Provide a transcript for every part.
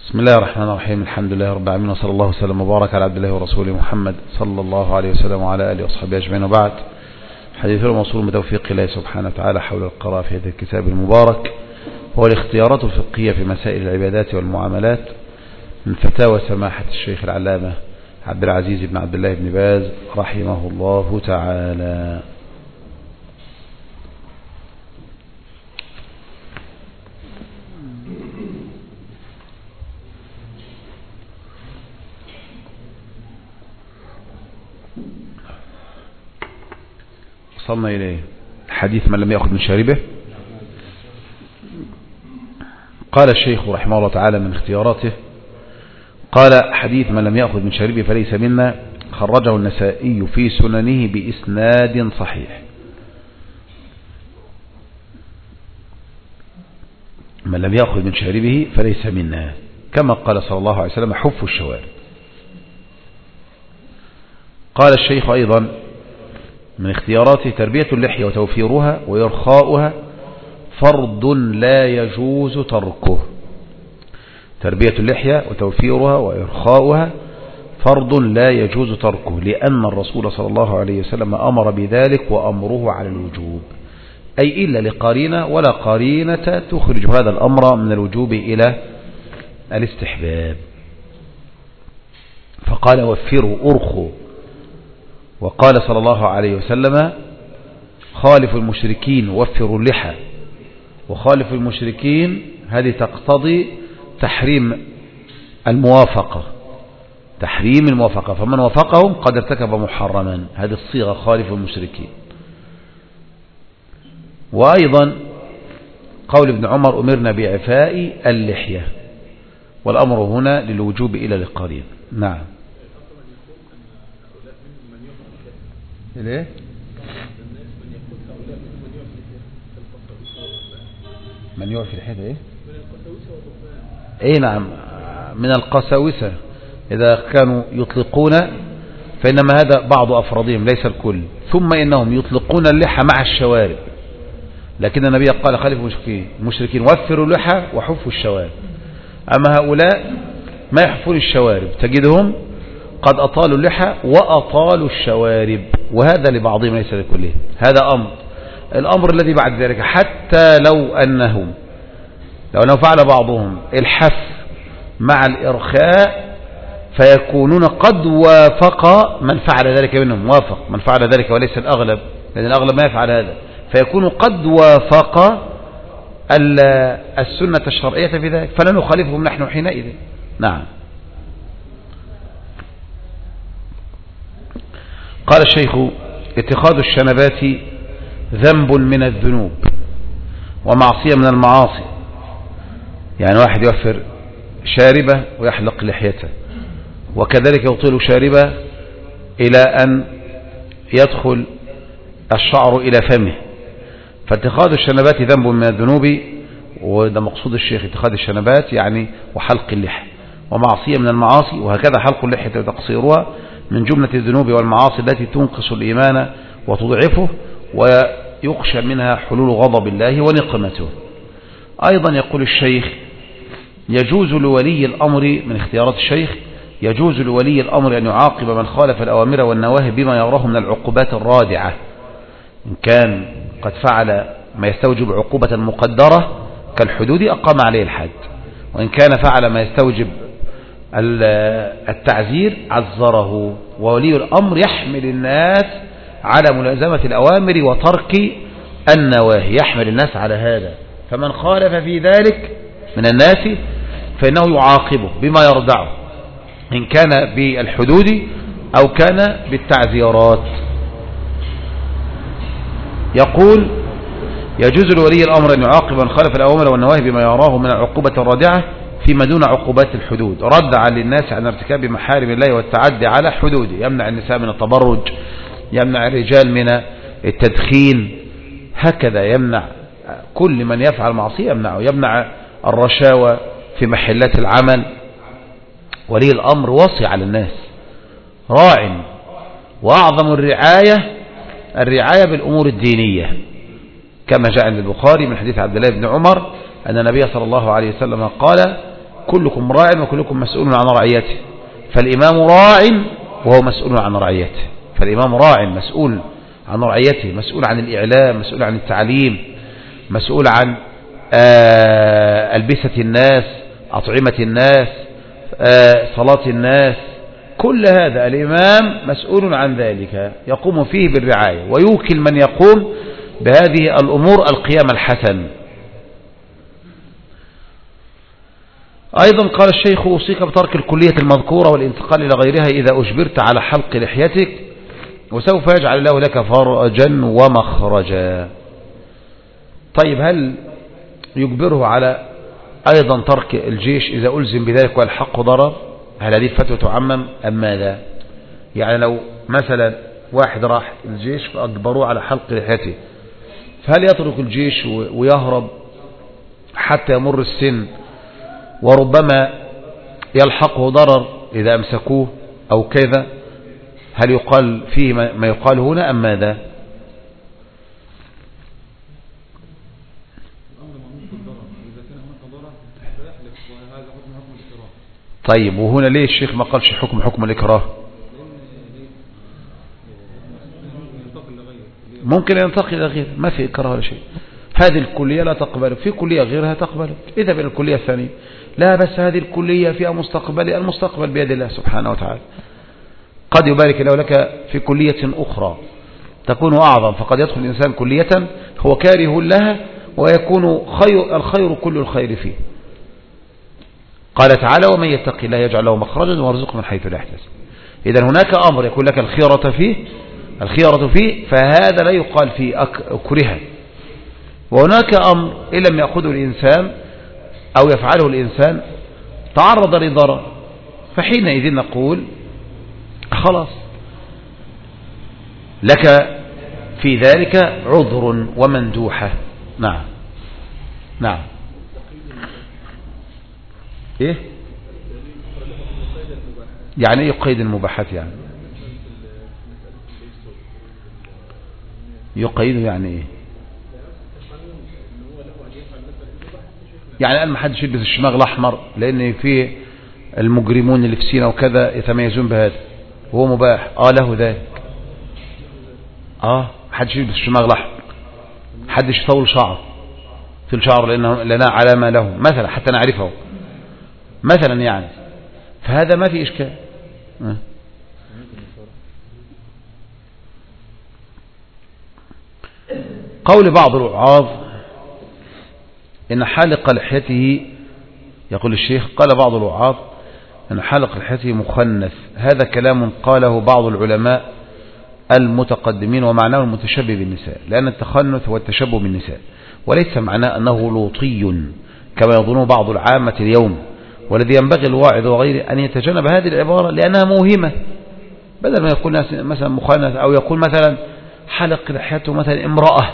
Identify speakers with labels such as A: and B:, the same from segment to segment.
A: بسم الله الرحمن الرحيم. الحمد لله رب العالمين، وصلى الله وسلم وبارك على عبد الله ورسوله محمد صلى الله عليه وسلم وعلى آله وصحبه أجمعين، وبعد. حديثنا موصول بتوفيق الله سبحانه وتعالى حول القراءة في هذا الكتاب المبارك، هو الاختيارات الفقهية في مسائل العبادات والمعاملات، من فتاوى سماحة الشيخ العلامة عبد العزيز بن عبد الله بن باز رحمه الله تعالى. وصلنا إليه حديث من لم يأخذ من شاربه. قال الشيخ رحمه الله تعالى من اختياراته، قال: حديث من لم يأخذ من شاربه فليس منا، خرجه النسائي في سننه بإسناد صحيح. من لم يأخذ من شاربه فليس منا، كما قال صلى الله عليه وسلم: حفوا الشوارب. قال الشيخ أيضا من اختياراته: تربية اللحية وتوفيرها وإرخاؤها فرض لا يجوز تركه. تربية اللحية وتوفيرها وإرخاؤها فرض لا يجوز تركه، لأن الرسول صلى الله عليه وسلم أمر بذلك وأمره على الوجوب، أي إلا لقرينة، ولا قرينة تخرج هذا الأمر من الوجوب إلى الاستحباب. فقال: وفروا أرخوا. وقال صلى الله عليه وسلم: خالف المشركين وفروا اللحى. وخالف المشركين هذه تقتضي تحريم الموافقة، تحريم الموافقة، فمن وافقهم قد ارتكب محرما. هذه الصيغة خالف المشركين. وأيضا قول ابن عمر: أمرنا بإعفاء اللحية، والأمر هنا للوجوب إلى القرين. نعم. ليه؟ من يعفي الحيث ايه؟ ايه نعم، من القساوسة إذا كانوا يطلقون، فإنما هذا بعض أفرادهم ليس الكل. ثم إنهم يطلقون اللحى مع الشوارب، لكن النبي قال: خالف المشركين وفروا اللحى وحفوا الشوارب. أما هؤلاء ما يحفون الشوارب، تجدهم قد أطالوا اللحى وأطالوا الشوارب، وهذا لبعضهم ليس لكلهم. هذا أمر. الأمر الذي بعد ذلك: حتى لو أنه فعل بعضهم الحف مع الإرخاء فيكونون قد وافق من فعل ذلك منهم، وافق من فعل ذلك وليس الأغلب، لأن الأغلب ما يفعل هذا، فيكون قد وافق السنة الشرعية في ذلك، فلا نخالفهم نحن حينئذ. نعم. قال الشيخ: اتخاذ الشنبات ذنب من الذنوب ومعصية من المعاصي. يعني واحد يوفر شاربة ويحلق لحيته، وكذلك يطيل شاربة إلى أن يدخل الشعر إلى فمه، فاتخاذ الشنبات ذنب من الذنوب، وده مقصود الشيخ: اتخاذ الشنبات يعني وحلق اللحى، ومعصية من المعاصي، وهكذا حلق اللحية وتقصيرها من جملة الذنوب والمعاصي التي تنقص الإيمان وتضعفه، ويخشى منها حلول غضب الله ونقمته. أيضا يقول الشيخ: يجوز لولي الأمر، من اختيارات الشيخ: يجوز لولي الأمر أن يعاقب من خالف الأوامر والنواهي بما يراه من العقوبات الرادعة، إن كان قد فعل ما يستوجب عقوبة مقدرة كالحدود أقام عليه الحد، وإن كان فعل ما يستوجب التعزير عزره. وولي الأمر يحمل الناس على ملازمة الأوامر وترك النواهي، يحمل الناس على هذا، فمن خالف في ذلك من الناس فإنه يعاقبه بما يردعه، إن كان بالحدود أو كان بالتعزيرات. يقول: يجوز لولي الأمر أن يعاقب من خالف الأوامر والنواهي بما يراه من العقوبة الرادعة فيما دون عقوبات الحدود، ردعا للناس عن ارتكاب محارم الله والتعدي على حدوده. يمنع النساء من التبرج، يمنع الرجال من التدخين، هكذا يمنع كل من يفعل معصية، يمنعه. يمنع الرشاوى في محلات العمل. ولي الأمر وصي على الناس، راع، وأعظم الرعاية بالأمور الدينية، كما جاء عند البخاري من حديث عبد الله بن عمر أن النبي صلى الله عليه وسلم قال: كلكم راع وكلكم مسؤول عن رعيته، فالإمام راع وهو مسؤول عن رعيته، فالإمام راع مسؤول عن رعيته، مسؤول عن الإعلام، مسؤول عن التعليم، مسؤول عن ألبسة الناس، أطعمة الناس، صلاة الناس، كل هذا الإمام مسؤول عن ذلك، يقوم فيه بالرعاية، ويوكل من يقوم بهذه الأمور القيام الحسن. أيضا قال الشيخ: أوصيك بترك الكلية المذكورة والانتقال إلى غيرها إذا أجبرت على حلق لحيتك، وسوف يجعل الله لك فرجا ومخرجا. طيب، هل يجبره على أيضا ترك الجيش إذا ألزم بذلك والحق ضرر؟ هل هذه الفتوى تعمم أم ماذا؟ يعني لو مثلا واحد راح الجيش فأجبروه على حلق لحيته، فهل يترك الجيش ويهرب حتى يمر السن وربما يلحقه ضرر إذا أمسكوه أو كذا؟ هل يقال فيه ما يقال هنا أم ماذا؟ طيب، وهنا ليه الشيخ ما قالش حكم الإكراه؟ ممكن ينتقل إلى غيره، ما في إكراه ولا شيء. هذه الكلية لا تقبل، في كلية غيرها تقبل، إذا بين الكلية الثانية لا، بس هذه الكلية فيها مستقبل، المستقبل بيد الله سبحانه وتعالى، قد يبارك له لك في كلية أخرى تكون أعظم، فقد يدخل الإنسان كلية هو كاره لها ويكون الخير كل الخير فيه. قال تعالى: ومن يتق الله يجعل له مخرجا ويرزقه من حيث لا يحتسب. إذا هناك أمر يكون لك الخيرة فيه، فهذا لا يقال فيه كره، وهناك أمر إن لم يأخذه الإنسان أو يفعله الإنسان تعرض لضرر، فحينئذ نقول خلاص لك في ذلك عذر ومندوحة. نعم. إيه يعني إيه يقيد المباحات؟ يعني يقيده يعني إيه؟ يعني قال ما حدش يلبس الشماغ الأحمر لأن فيه المجرمون اللي في سينا وكذا يتميزون بهذا، وهو مباح. له ذلك. ما حدش يلبس الشماغ الأحمر، حدش يطول شعر في الشعر لأنها علامة له مثلا حتى نعرفه مثلا، يعني فهذا ما في إشكال. قول بعض الوعاظ إن حالق لحيته، يقول الشيخ: قال بعض الوعاظ أن حالق لحيته مخنث. هذا كلام قاله بعض العلماء المتقدمين، ومعناه المتشبه بالنساء، لأن التخنث هو التشبه بالنساء، وليس معناه أنه لوطي كما يظن بعض العامة اليوم. والذي ينبغي الواعظ وغيره أن يتجنب هذه العبارة لأنها موهمة، بدل ما يقول مثلا مخنث، أو يقول مثلا حلق لحيته مثلا امرأة،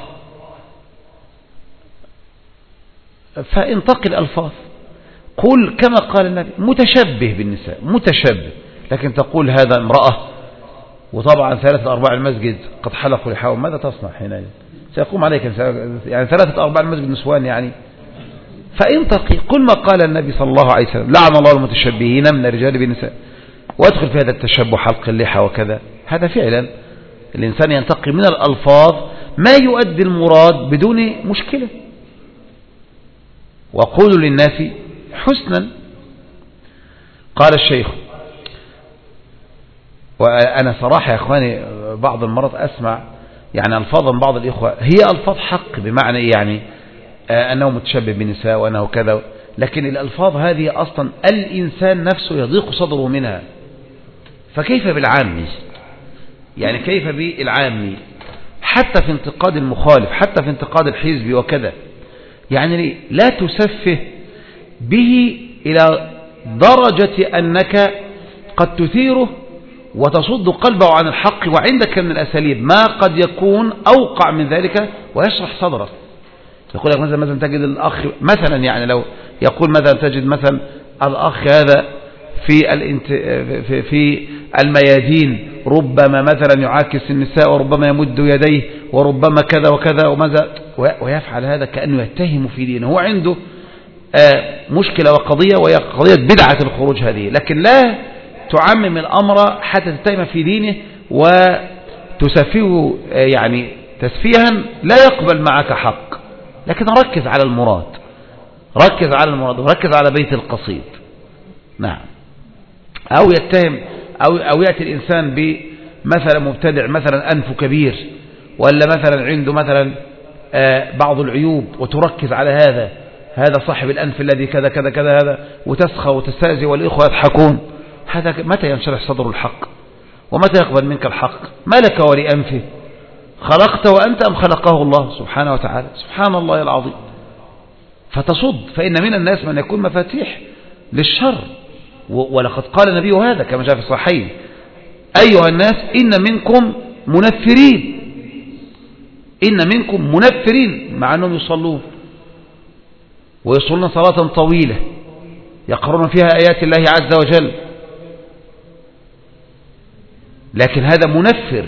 A: فانتقل الألفاظ، قل كما قال النبي متشبه بالنساء، متشبه، لكن تقول هذا امرأة، وطبعا 3/4 المسجد قد حلقوا لحاهم، ماذا تصنع حينئذ؟ سيقوم عليك يعني 3/4 المسجد نسوان يعني. فانتقي، قل ما قال النبي صلى الله عليه وسلم: لعن الله المتشبهين من الرجال بالنساء، وادخل في هذا التشبه حلق اللحى وكذا. هذا فعلا الإنسان ينتقي من الألفاظ ما يؤدي المراد بدون مشكلة. وقولوا للناس حسنا. قال الشيخ: وأنا صراحة يا أخواني بعض المرات أسمع يعني ألفاظا بعض الإخوة هي ألفاظ حق، بمعنى يعني أنه متشبه بالنساء وأنه كذا، لكن الألفاظ هذه أصلا الإنسان نفسه يضيق صدره منها، فكيف بالعامي؟ يعني كيف بالعامي حتى في انتقاد المخالف، حتى في انتقاد الحزب وكذا؟ يعني لا تسفه به إلى درجة أنك قد تثيره وتصد قلبه عن الحق، وعندك من الأساليب ما قد يكون أوقع من ذلك ويشرح صدرك. يقول لك مثلا تجد الأخ مثلا، يعني لو يقول مثلا تجد مثلا الأخ هذا في الميادين ربما مثلا يعاكس النساء، وربما يمد يديه، وربما كذا وكذا وماذا، ويفعل هذا كأنه يتهم في دينه. هو عنده مشكلة وقضية، وهي قضية بدعة الخروج هذه، لكن لا تعمم الأمر حتى تتهم في دينه وتسفيه يعني تسفيها لا يقبل معك حق، لكن ركز على المراد، ركز على المراد وركز على بيت القصيد. نعم. أو يتهم أو يأتي الإنسان بمثلا مبتدع مثلا أنف كبير، ولا مثلا عنده مثلا بعض العيوب، وتركز على هذا صاحب الأنف الذي كذا كذا كذا هذا، وتسخى وتستهزئ والإخوة يضحكون. هذا متى ينشرح صدر الحق؟ ومتى يقبل منك الحق؟ ما لك ولأنفه؟ خلقت وأنت أم خلقه الله سبحانه وتعالى؟ سبحان الله العظيم. فتصد، فإن من الناس من يكون مفاتيح للشر، ولقد قال النبي هذا كما جاء في الصحيحين: أيها الناس إن منكم منفرين، إن منكم منفرين، مع أنهم يصلون ويصلون صلاة طويلة يقرؤون فيها آيات الله عز وجل، لكن هذا منفر،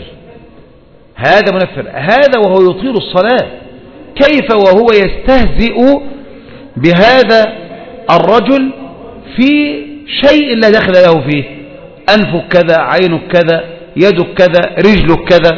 A: هذا وهو يطيل الصلاة، كيف وهو يستهزئ بهذا الرجل في شيء لا دخل له فيه، أنفك كذا، عينك كذا، يدك كذا، رجلك كذا،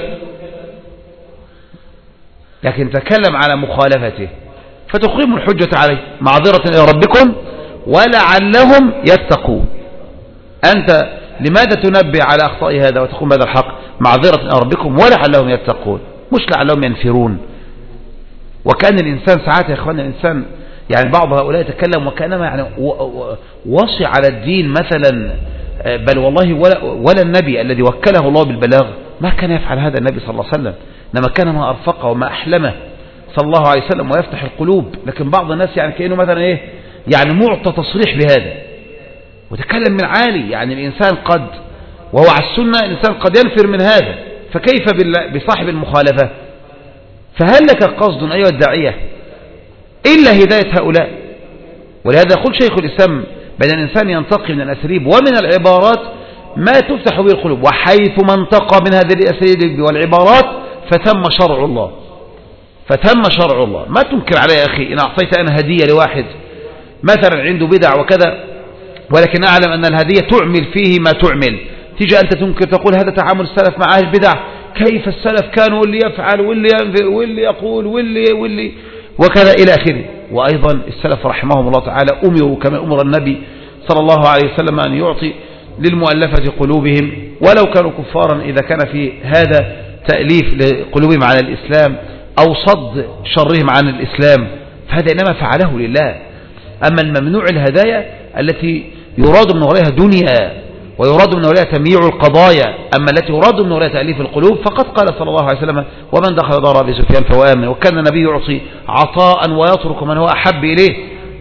A: لكن تكلم على مخالفته فتقيم الحجة عليه معذرة إلى ربكم ولعلهم يتقون. أنت لماذا تنبه على أخطاء هذا وتقوم بهذا الحق؟ معذرة إلى ربكم ولعلهم يتقون، مش لعلهم ينفرون. وكأن الإنسان ساعات يا إخوان، الإنسان يعني بعض هؤلاء يتكلم وكأنما يعني وصي على الدين مثلا، بل والله ولا النبي الذي وكله الله بالبلاغ ما كان يفعل هذا النبي صلى الله عليه وسلم، إنما كان ما أرفقه وما أحلمه صلى الله عليه وسلم ويفتح القلوب. لكن بعض الناس يعني كأنه مثلا إيه، يعني معطى تصريح بهذا وتكلم من عالي، يعني الإنسان قد وهو على السنة الإنسان قد ينفر من هذا، فكيف بصاحب المخالفة؟ فهل لك قصد أيها الداعية إلا هداية هؤلاء؟ ولهذا يقول شيخ الإسلام: بأن الإنسان ينتقي من الأساليب ومن العبارات ما تفتح به القلوب، وحيث ما انتقى من هذه الأساليب والعبارات فتم شرع الله، فتم شرع الله. ما تنكر علي يا أخي إن أعطيت أنا هدية لواحد مثلا عنده بدع وكذا، ولكن أعلم أن الهدية تعمل فيه ما تعمل، تيجي أنت تنكر تقول هذا تعامل السلف مع أهل البدع، كيف السلف كانوا واللي يفعل واللي ينفر واللي يقول واللي وكذا إلى آخره. وأيضا السلف رحمهم الله تعالى أمروا كما أمر النبي صلى الله عليه وسلم أن يعطي للمؤلفة قلوبهم ولو كانوا كفارا، إذا كان في هذا تأليف لقلوبهم على الإسلام أو صد شرهم عن الإسلام، فهذا إنما فعله لله. أما الممنوع الهدايا التي يراد من وراءها دنيا ويراد من وراءها تمييع القضايا، أما التي يراد من وراءها تأليف القلوب، فقد قال صلى الله عليه وسلم: ومن دخل دار أبي سفيان فهو آمن. وكان النبي يعطي عطاء ويترك من هو أحب إليه،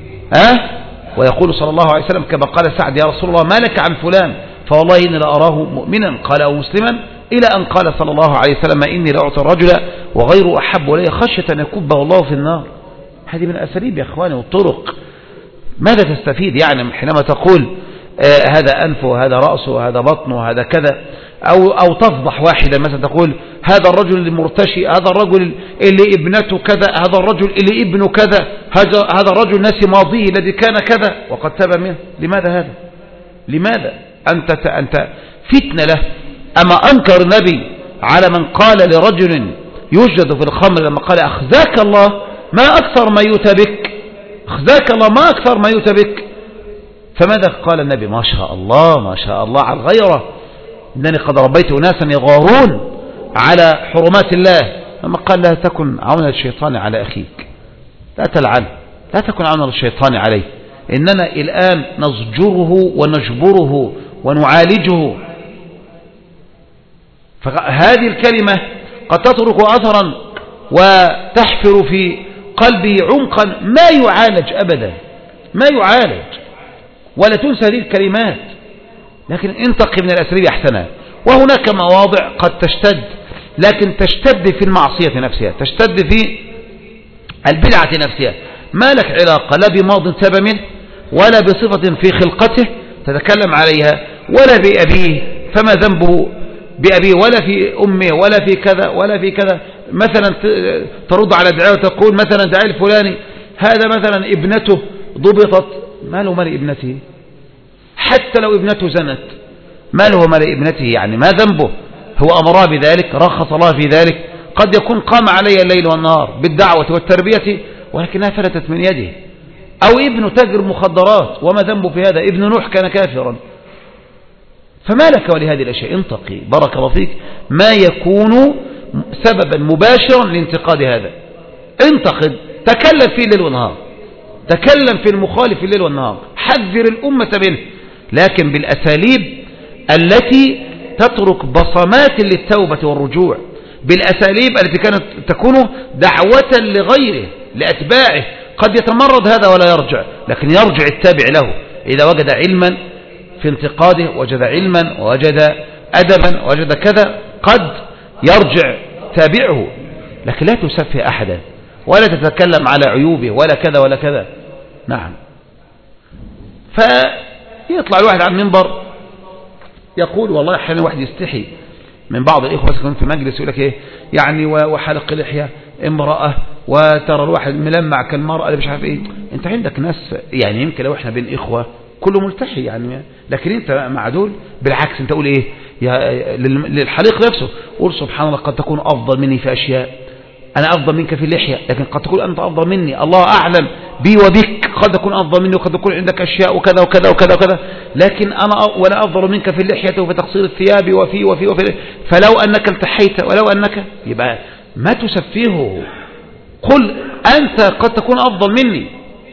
A: ويقول صلى الله عليه وسلم كما قال سعد: يا رسول الله ما لك عن فلان؟ فوالله إني لأراه مؤمنا، قال أو مسلما، إلى أن قال صلى الله عليه وسلم: إني لأعطي الرجل وغيره أحب إلي خشية أن يكبه الله في النار. هذه من أساليب يا إخواني والطرق. ماذا تستفيد يعني حينما تقول هذا أنفه وهذا رأسه وهذا بطنه وهذا كذا، أو تفضح واحدا مثلا تقول هذا الرجل المرتشي، هذا الرجل اللي ابنته كذا، هذا الرجل اللي ابنه كذا، هذا الرجل ناسي ماضيه الذي كان كذا وقد تاب منه. لماذا هذا؟ لماذا؟ أنت فتنة له. أما أنكر النبي على من قال لرجل يوجد في الخمر لما قال: أخزاك الله ما أكثر ما يؤتى بك، أخزاك الله ما أكثر ما يؤتى بك. فماذا قال النبي؟ ما شاء الله ما شاء الله على الغيرة، إنني قد ربيت أناسا يغارون على حرمات الله. لما قال: لا تكن عونا للشيطان على أخيك، لا تلعن، لا تكن عونا للشيطان عليه، إننا الآن نزجره ونجبره ونعالجه. فهذه الكلمة قد تترك أثرا وتحفر في قلبه عمقا ما يعالج أبدا، ما يعالج، ولا تنسى هذه الكلمات، لكن انتقي من الأساليب أحسنها. وهناك مواضع قد تشتد، لكن تشتد في المعصية نفسها، تشتد في البدعة نفسها، ما لك علاقة لا بماض تاب منه ولا بصفة في خلقته تتكلم عليها ولا بأبيه، فما ذنبه بأبيه ولا في أمه ولا في كذا ولا في كذا. مثلا ترد على دعاء وتقول مثلا دعاء الفلاني هذا مثلا ابنته ضبطت، ما له مال ابنته؟ حتى لو ابنته زنت ما له مال ابنته؟ يعني ما ذنبه؟ هو أمرها بذلك، رخص الله في ذلك. قد يكون قام علي الليل والنهار بالدعوة والتربية ولكنها فلتت من يده. أو ابن تاجر مخدرات، وما ذنبه في هذا؟ ابن نوح كان كافرا. فما لك ولهذه الأشياء؟ انتقي بارك الله فيك ما يكون سببا مباشرا لانتقاد هذا. انتقد، تكلم فيه الليل والنهار، تكلم في المخالف الليل والنهار، حذر الأمة منه، لكن بالأساليب التي تترك بصمات للتوبة والرجوع، بالأساليب التي كانت تكون دعوة لغيره لأتباعه. قد يتمرد هذا ولا يرجع، لكن يرجع التابع له إذا وجد علما في انتقاده، وجد علما ووجد أدبا ووجد كذا، قد يرجع تابعه. لكن لا تسفه أحدا ولا تتكلم على عيوبه ولا كذا ولا كذا. نعم. فيطلع الواحد على المنبر يقول، والله أحيانا الواحد يستحي من بعض الإخوة يسكنون في مجلس يقول لك إيه يعني وحلق لحية امرأة، وترى الواحد ملمع كالمرأة اللي مش عارف إيه. أنت عندك ناس يعني يمكن لو إحنا بين إخوة كله ملتحي يعني، لكن أنت مع دول بالعكس أنت قول إيه للحليق نفسه، قول سبحان الله قد تكون أفضل مني في أشياء، أنا أفضل منك في اللحية، لكن قد تكون أنت أفضل مني، الله أعلم بي وبك، قد أكون أفضل مني وقد يكون عندك أشياء وكذا وكذا وكذا وكذا، لكن أنا ولا أفضل منك في اللحية وفي تقصير الثياب وفي فلو أنك التحيت ولو أنك، يبقى ما تسفهه، قل أنت قد تكون أفضل مني،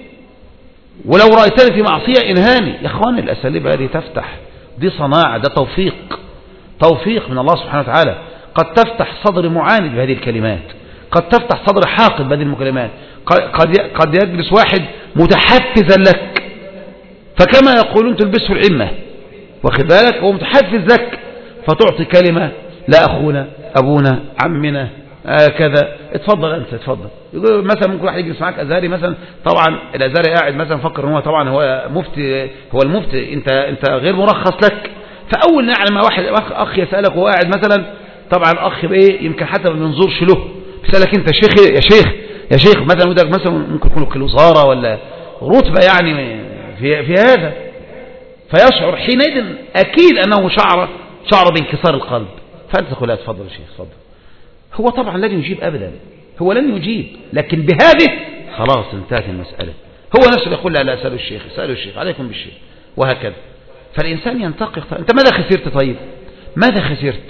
A: ولو رأيتني في معصية انهاني. يا أخوان الأساليب هذه تفتح، دي صناعة، ده توفيق من الله سبحانه وتعالى. قد تفتح صدر معاند بهذه الكلمات، قد تفتح صدر حاقد بهذه المكلمات، قد يجلس واحد متحفزا لك، فكما يقولون تلبسه العمة، واخد بالك، هو متحفز لك، فتعطي كلمة لا أخونا أبونا عمنا كذا، اتفضل أنت اتفضل. يقول مثلا ممكن واحد يجلس معاك أزهري مثلا، طبعا الأزهري قاعد مثلا فكر ان هو طبعا هو مفتي، هو المفتي، انت غير مرخص لك. فأول نعلم واحد أخ يسألك وهو قاعد مثلا، طبعا الأخ بإيه يمكن حتى ما بينظرش له، بيسألك أنت شيخ يا شيخ مثلا، ودك مثلا ممكن يكون كالوزارة ولا رتبة يعني في هذا، فيشعر حينئذ أكيد أنه شعر بانكسار القلب. فأنت تقول لا اتفضل يا شيخ اتفضل. هو طبعا لن يجيب أبدا، هو لن يجيب، لكن بهذه خلاص انتهت المسألة. هو نفسه يقول لا سألوا الشيخ عليكم بالشيخ، وهكذا. فالإنسان ينتقي، أنت ماذا خسرت؟ طيب ماذا خسرت؟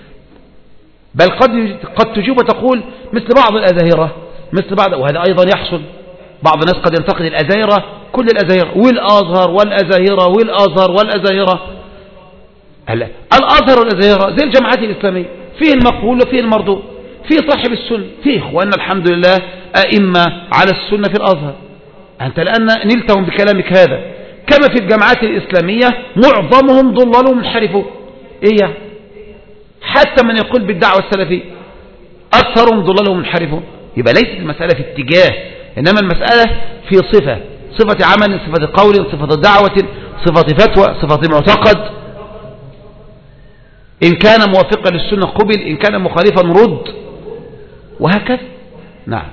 A: بل قد تجيب وتقول مثل بعض الأزاهرة، وهذا أيضا يحصل، بعض الناس قد ينتقد الأزاهرة، كل الأزاهرة والأزهر والأزاهرة. الأزهر والأزاهرة زي الجماعات الإسلامية، فيه المقبول وفيه المردود، فيه صاحب السنة، فيه إخواننا الحمد لله أئمة على السنة في الأزهر، أنت الآن نلتهم بكلامك هذا. كما في الجماعات الإسلامية معظمهم ضلال منحرفون، إيه يعني؟ حتى من يقول بالدعوة السلفية أكثرهم ضلال منحرفون. يبقى ليست المسألة في اتجاه، إنما المسألة في صفة عمل، صفة قول، صفة دعوة، صفة فتوى، صفة معتقد. إن كان موافقا للسنة قبل، إن كان مخالفا رد، وهكذا. نعم.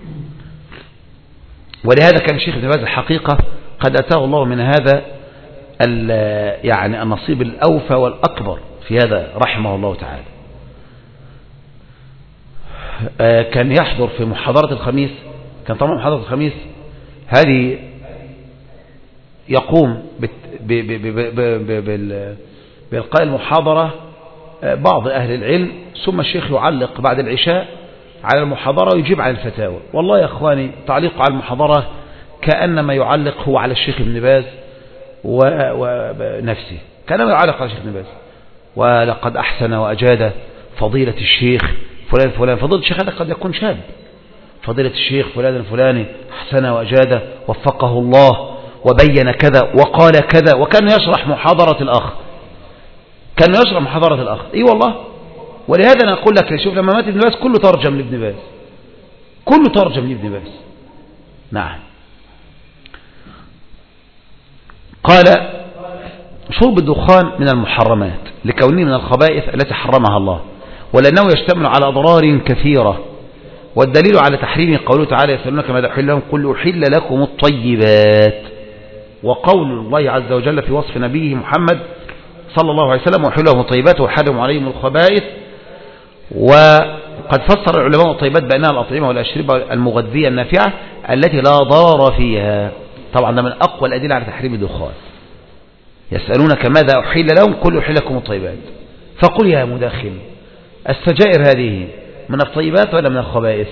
A: ولهذا كان الشيخ ابن باز الحقيقة قد أتاه الله من هذا يعني النصيب الأوفى والأكبر في هذا رحمه الله تعالى. كان يحضر في محاضرة الخميس، كان طبعا محاضرة الخميس هذه يقوم بإلقاء المحاضرة بعض أهل العلم، ثم الشيخ يعلق بعد العشاء على المحاضرة ويجيب على الفتاوى. والله يا أخواني تعليق على المحاضرة كأنما يعلق هو على الشيخ ابن باز ونفسه، كأنما يعلق على الشيخ ابن باز. ولقد أحسن وأجاد فضيلة الشيخ فلان. فضيلة الشيخ هذا قد يكون شاب، فضيلة الشيخ فلان الفلاني أحسن وأجاد وفقه الله وبين كذا وقال كذا، وكان يشرح محاضرة الأخ، اي والله. ولهذا أنا أقول لك شوف لما مات ابن باز كله ترجم لابن باز، نعم. قال شرب الدخان من المحرمات لكونه من الخبائث التي حرمها الله، ولأنه يشتمل على أضرار كثيرة والدليل على تحريمه قوله تعالى يسألونك ماذا أحل لهم قل أحل لكم الطيبات، وقول الله عز وجل في وصف نبيه محمد صلى الله عليه وسلم وأحل لهم الطيبات وحرم عليهم الخبائث. وقد فسر العلماء الطيبات بأنها الأطعمة والأشربة المغذية النافعة التي لا ضرر فيها. طبعا ده من أقوى الأدلة على تحريم الدخان. يسألونك ماذا أحل لهم قل أحل لكم الطيبات، فقل يا مداخن السجائر هذه من الطيبات ولا من الخبائث؟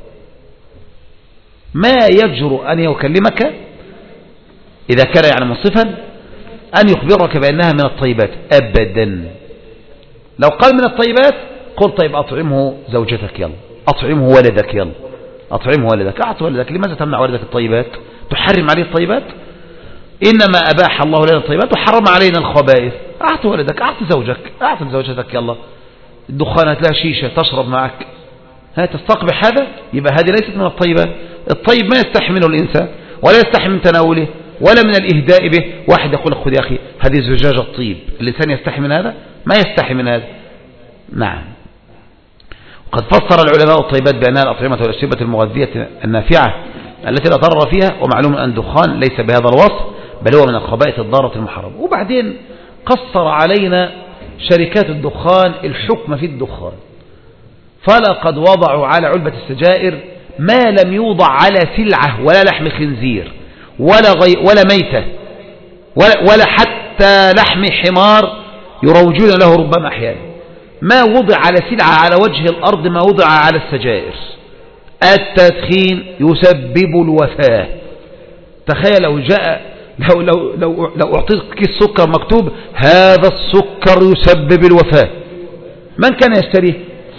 A: ما يجرؤ أن يكلمك إذا كان يعني منصفا أن يخبرك بأنها من الطيبات أبدا. لو قال من الطيبات قل طيب أطعمه زوجتك يلا، أطعمه ولدك يلا، أطعمه ولدك، أعط ولدك. لماذا تمنع ولدك الطيبات؟ تحرم عليه الطيبات؟ إنما أباح الله لنا الطيبات وحرم علينا الخبائث. أعط ولدك، أعط زوجك، أعط زوجتك يلا الدخانات لها شيشة تشرب معك، ها تستقبح هذا؟ يبقى هذه ليست من الطيبات. الطيب ما يستحي منه الإنسان ولا يستحي من تناوله ولا من الإهداء به. واحد يقول خذ يا أخي هذه زجاجة طيب، الإنسان يستحي من هذا؟ ما يستحي من هذا. نعم. قد فسر العلماء الطيبات بأنها الأطعمة والأشربة المغذية النافعة التي لا ضرر فيها، ومعلوم أن الدخان ليس بهذا الوصف بل هو من الخبائث الضارة المحرمة. وبعدين قصر علينا شركات الدخان الحكم في الدخان، فلقد وضعوا على علبة السجائر ما لم يوضع على سلعة ولا لحم خنزير ولا ميتة ولا حتى لحم حمار يروجون له ربما أحيانا. ما وضع على سلعة على وجه الأرض ما وضع على السجائر. التدخين يسبب الوفاة. تخيل لو جاء لو أعطيت كيس سكر مكتوب هذا السكر يسبب الوفاة، من كان يشتريه؟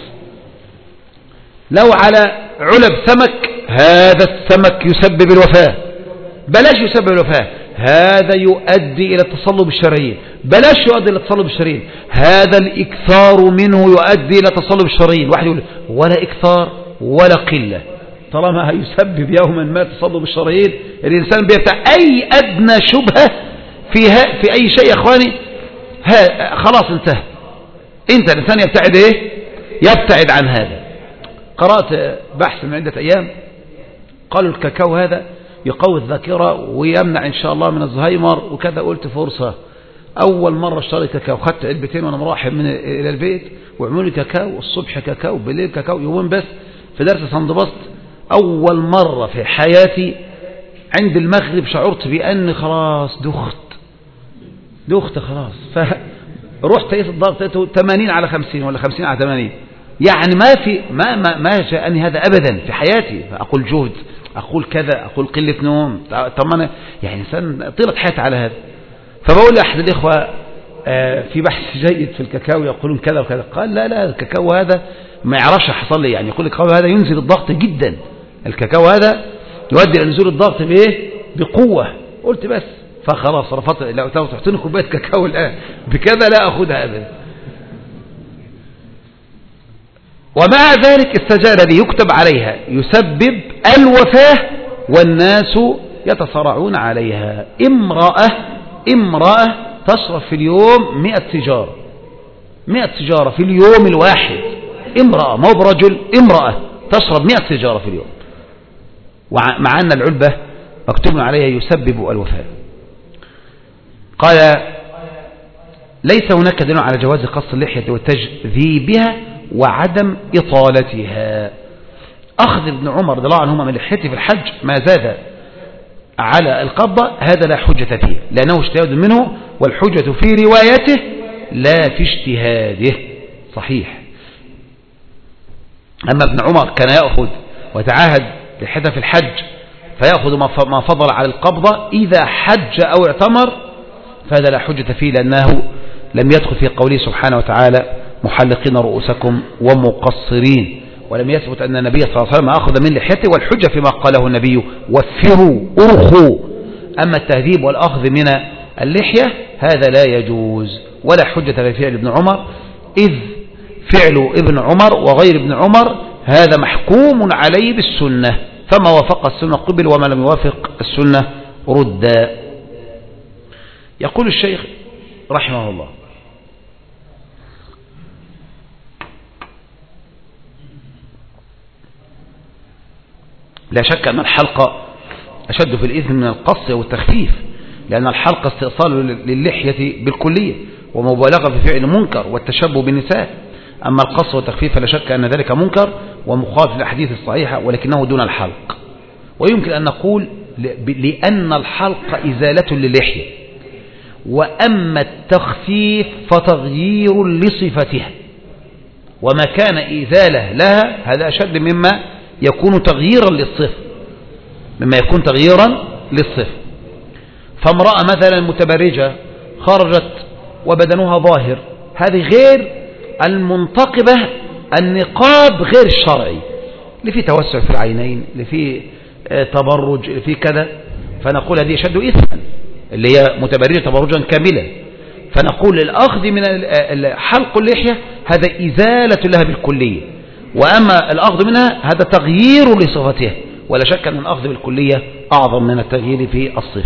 A: لو على علب سمك هذا السمك يسبب الوفاة، بلاش يسبب الوفاة، هذا يؤدي إلى التصلب الشرايين، بلاش يؤدي إلى التصلب الشرايين، هذا الإكثار منه يؤدي إلى تصلب الشرايين. واحد يقول ولا إكثار ولا قلة، طالما هيسبب يوما ما تصلب الشرايين الإنسان بيبتع أي أدنى شبهة في أي شيء يا أخواني خلاص انتهى. انت الإنسان يبتعد ايه؟ يبتعد عن هذا. قرأت بحث من عدة أيام قالوا الكاكاو هذا يقوي الذاكرة ويمنع إن شاء الله من الزهايمر وكذا. قلت فرصة، أول مرة اشتري كاكاو، خدت علبتين وأنا مراحب إلى البيت وعملوا لي كاكاو، الصبح كاكاو بالليل كاكاو، يومين بس في درس سندبسط. أول مرة في حياتي عند المغرب شعرت بأن خلاص دخت خلاص. فرحت قيس الضغط 80/50 ولا 50/80. يعني ما جاءني هذا أبدا في حياتي. أقول جهد، أقول كذا، أقول قلة نوم. طب أنا يعني إنسان طيلة حياتي على هذا. فبقول لأحد الإخوة في بحث جيد في الكاكاو يقولون كذا وكذا. قال لا الكاكاو هذا ما يعرفش حصل لي. يعني يقول الكاكاو هذا ينزل الضغط جدا، الكاكاو هذا يؤدي إلى نزول الضغط بإيه؟ بقوة. قلت بس فخلاص رفضت. لو تحطيني كوباية كاكاو الآن بكذا لا أخذها أبدا. ومع ذلك السجائر الذي يكتب عليها يسبب الوفاة والناس يتصارعون عليها. امرأة تشرب في اليوم 100 سيجارة، 100 سيجارة في اليوم الواحد. امرأة مو برجل، امرأة تشرب 100 سيجارة في اليوم، مع أن العلبة مكتوب عليها يسبب الوفاة. قال ليس هناك دليل على جواز قص اللحية وتجذيبها وعدم إطالتها. أخذ ابن عمر رضي الله عنهما من لحيته في الحج ما زاد على القبضة هذا لا حجة فيه لأنه اجتهاد منه، والحجة في روايته لا في اجتهاده. صحيح. أما ابن عمر كان يأخذ وتعاهد لحيته في الحج فيأخذ ما فضل على القبضة إذا حج أو اعتمر، فهذا لا حجة فيه لأنه لم يدخل في قوله سبحانه وتعالى محلقين رؤوسكم ومقصرين، ولم يثبت أن النبي صلى الله عليه وسلم أخذ من لحيته، والحجة فيما قاله النبي وفروا أرخوا. أما التهذيب والأخذ من اللحية هذا لا يجوز ولا حجة في فعل ابن عمر، إذ فعل ابن عمر وغير ابن عمر هذا محكوم عليه بالسنة، فما وافق السنة قبل وما لم يوافق السنة رد. يقول الشيخ رحمه الله لا شك أن الحلق أشد في الإثم من القص والتخفيف، لأن الحلق استئصال للحية بالكلية ومبالغة في فعل منكر والتشبه بالنساء. أما القص والتخفيف فلا شك أن ذلك منكر ومخالف للأحاديث الصحيحة، ولكنه دون الحلق. ويمكن أن نقول لأن الحلق إزالة للحية، وأما التخفيف فتغيير لصفتها، وما كان إزالة لها هذا أشد مما يكون تغييرا للصفة. فامرأة مثلا متبرجة خرجت وبدنها ظاهر، هذه غير المنتقبة النقاب غير الشرعي، اللي فيه توسع في العينين، اللي فيه تبرج، اللي فيه كذا، فنقول هذه أشد إثما، اللي هي متبرجة تبرجا كاملا. فنقول الأخذ من حلق اللحية هذا إزالة لها بالكلية، وأما الأخذ منها هذا تغيير لصفتها، ولا شك أن الأخذ بالكلية أعظم من التغيير في الصفة.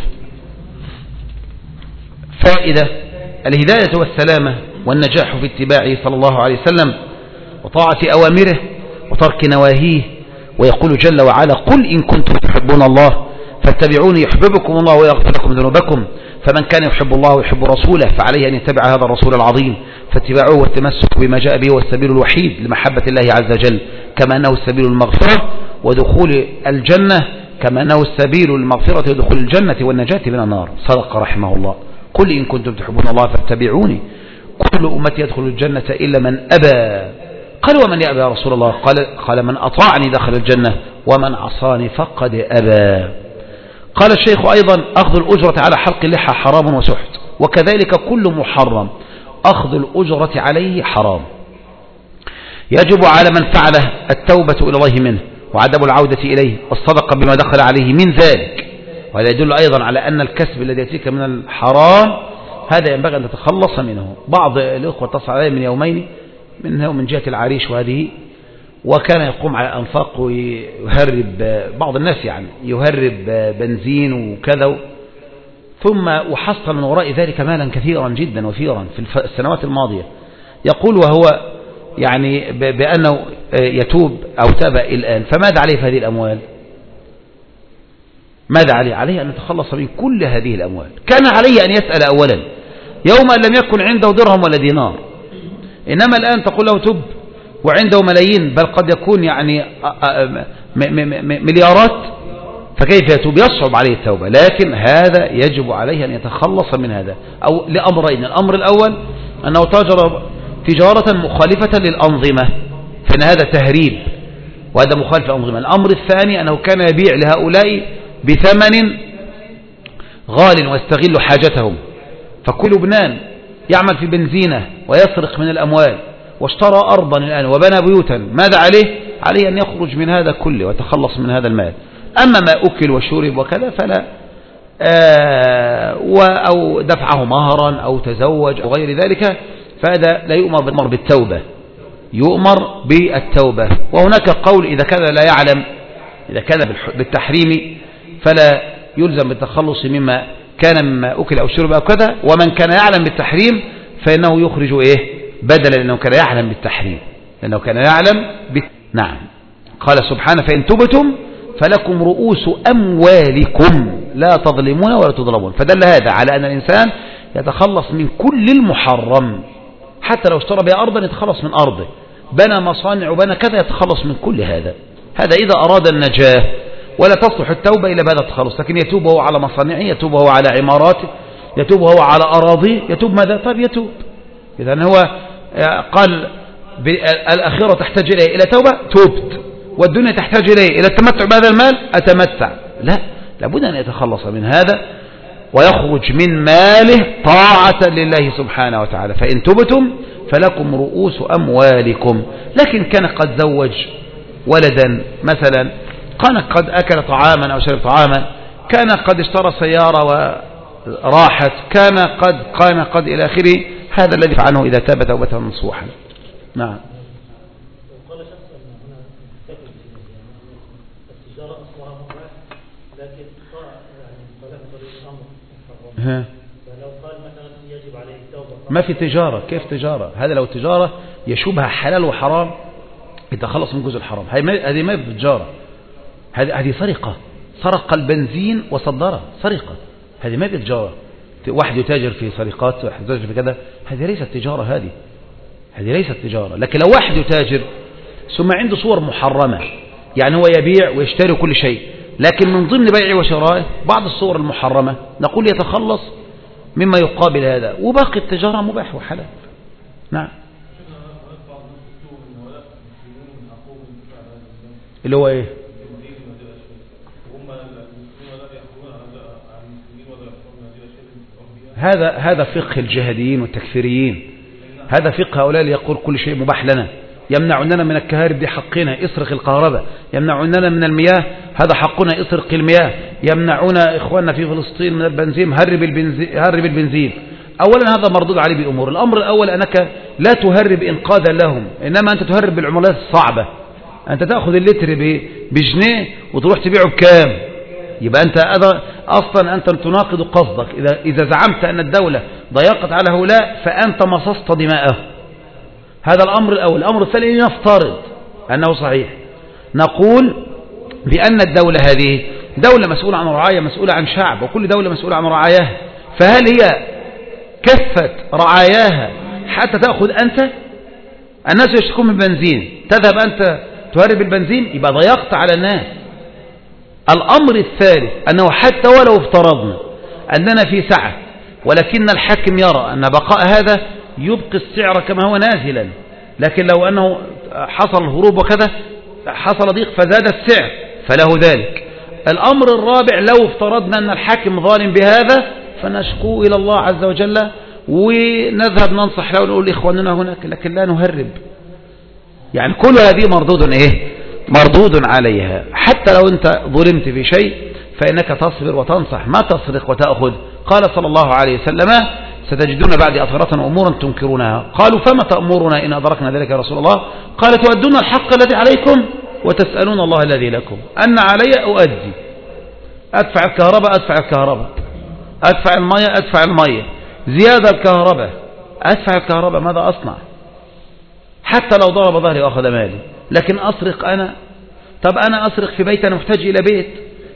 A: فائدة: الهداية والسلامة والنجاح في اتباعه صلى الله عليه وسلم وطاعة أوامره وترك نواهيه. ويقول جل وعلا: قل إن كنتم تحبون الله فاتبعوني يحببكم الله ويغفر لكم ذنوبكم، فمن كان يحب الله ويحب رسوله فعليه أن يتبع هذا الرسول العظيم، فاتباعوه والتمسك بما جاء به هو السبيل الوحيد لمحبة الله عز وجل، كما أنه السبيل المغفرة ودخول الجنة، كما أنه السبيل المغفرة ودخول الجنة والنجاة من النار. صدق رحمه الله. قل إن كنتم تحبون الله فاتبعوني، كل أمتي يدخل الجنة إلا من أبى. قال: ومن يأبى يا رسول الله؟ قال: من أطاعني دخل الجنة ومن عصاني فقد أبى. قال الشيخ أيضا: أخذ الأجرة على حلق اللحى حرام وسحت، وكذلك كل محرم أخذ الأجرة عليه حرام. يجب على من فعله التوبة إلى الله منه وعدم العودة إليه والصدقة بما دخل عليه من ذلك. وهذا يدل أيضا على أن الكسب الذي يأتيك من الحرام هذا ينبغي أن تتخلص منه. بعض الأخوة اتصل علي من يومين من جهة العريش وهذه، وكان يقوم على أنفاق ويهرب بعض الناس، يعني يهرب بنزين وكذا، ثم وحصل من وراء ذلك مالا كثيرا جدا وفيرا في السنوات الماضية. يقول وهو يعني بأنه يتوب أو تاب الآن، فماذا عليه في هذه الأموال؟ ماذا عليه؟ عليه أن يتخلص من كل هذه الأموال. كان عليه أن يسأل أولا يوم أن لم يكن عنده درهم ولا دينار، إنما الآن تقول له تب وعنده ملايين، بل قد يكون يعني مليارات، فكيف يتوب؟ يصعب عليه التوبة. لكن هذا يجب عليه أن يتخلص من هذا، أو لأمرين: الأمر الأول أنه تاجر تجارة مخالفة للأنظمة، فإن هذا تهريب وهذا مخالف للأنظمة. الأمر الثاني أنه كان يبيع لهؤلاء بثمن غال ويستغل حاجتهم، فكل لبنان يعمل في بنزينة ويسرق من الأموال واشترى أرضا الآن وبنى بيوتا، ماذا عليه؟ عليه أن يخرج من هذا كله ويتخلص من هذا المال. أما ما أكل وشرب وكذا فلا، أو دفعه مهرا أو تزوج أو غير ذلك، فهذا لا يؤمر بالتوبة، يؤمر بالتوبة. وهناك قول: إذا كان لا يعلم، إذا كان بالتحريم فلا يلزم بالتخلص مما كان مما أكل أو شرب أو كذا، ومن كان يعلم بالتحريم فإنه يخرج بدلا، لأنه كان يعلم بالتحريم، نعم. قال سبحانه: فإن تبتم فلكم رؤوس أموالكم لا تظلمون ولا تظلمون. فدل هذا على أن الإنسان يتخلص من كل المحرم، حتى لو اشترى بها أرضا يتخلص من أرضه، بنى مصانع وبنى كذا يتخلص من كل هذا. هذا إذا أراد النجاة، ولا تصلح التوبة إلى بهذا التخلص. لكن يتوب هو على مصانعه، يتوب هو على عماراته، يتوب هو على أراضيه، يتوب ماذا؟ طيب يتوب. إذن هو قال الأخيرة تحتاج إلى توبة، توبت، والدنيا تحتاج إلى التمتع بهذا المال، أتمتع. لا، لابد أن يتخلص من هذا ويخرج من ماله طاعة لله سبحانه وتعالى. فإن تبتم فلكم رؤوس أموالكم. لكن كان قد زوج ولدا مثلا، كان قد أكل طعاما أو شرب طعاما، كان قد اشترى سيارة وراحت، كان قد إلى آخره، هذا الذي فعله إذا تاب توبة نصوحا. نعم.
B: وقال شخص أن هنا التجارة أصلها مباح، لكن طلب طريق الأمر محرم. فلو قال مثلا يجب عليه التوبة،
A: ما في تجارة. كيف تجارة؟ هذا لو تجارة يشوبها حلال وحرام يتخلص من جزء الحرام، هذه ما في تجارة، هذه سرقة، سرق البنزين وصدره، سرقة. هذه ما تجارة. واحد يتاجر في سرقات، واحد يتاجر في كذا، هذه ليست تجارة، هذه ليست تجارة. لكن لو واحد يتاجر ثم عنده صور محرمة، يعني هو يبيع ويشتري كل شيء، لكن من ضمن بيعه وشرائه بعض الصور المحرمة، نقول يتخلص مما يقابل هذا، وباقي التجارة مباح وحلال. نعم. اللي هو ايه؟ هذا فقه الجهاديين والتكفيريين، هذا فقه هؤلاء اللي يقول كل شيء مباح لنا، يمنعوننا من الكهارب دي حقنا اسرق الكهرباء، يمنعوننا من المياه هذا حقنا اسرق المياه، يمنعون إخواننا في فلسطين من البنزين هرب البنزين. أولا هذا مردود عليه بأمور. الأمر الأول أنك لا تهرب إنقاذا لهم، إنما أنت تهرب بالعملات الصعبة. أنت تأخذ اللتر بجنيه وتروح تبيعه بكام؟ يبقى أنت أصلا أنت تناقض قصدك. إذا زعمت أن الدولة ضيقت على هؤلاء فأنت مصصت دماءه. هذا الأمر الأول. الأمر الثاني نفترض أنه صحيح، نقول بأن الدولة هذه دولة مسؤولة عن رعاية، مسؤولة عن شعب، وكل دولة مسؤولة عن رعاياها. فهل هي كفت رعاياها حتى تأخذ أنت؟ الناس يشتكون من بنزين، تذهب أنت تهرب البنزين، يبقى ضيقت على الناس. الأمر الثالث أنه حتى ولو افترضنا أننا في سعة، ولكن الحاكم يرى أن بقاء هذا يبقي السعر كما هو نازلا، لكن لو أنه حصل هروب وكذا حصل ضيق فزاد السعر فله ذلك. الأمر الرابع لو افترضنا أن الحاكم ظالم بهذا فنشكو إلى الله عز وجل ونذهب ننصح له ونقول لإخواننا هناك، لكن لا نهرب. يعني كل هذه مردود مردود عليها. حتى لو أنت ظلمت في شيء فإنك تصبر وتنصح، ما تسرق وتأخذ. قال صلى الله عليه وسلم ستجدون بعد أثرة أمورا تنكرونها. قالوا فما تأمرنا إن أدركنا ذلك يا رسول الله؟ قال تؤدون الحق الذي عليكم وتسألون الله الذي لكم. أن علي أؤدي، أدفع الكهرباء أدفع الكهرباء، أدفع المية أدفع المية، زيادة الكهرباء أدفع الكهرباء، ماذا أصنع؟ حتى لو ضرب ظهري وأخذ مالي. لكن أسرق أنا؟ طب أنا أسرق في بيت، أنا محتاج إلى بيت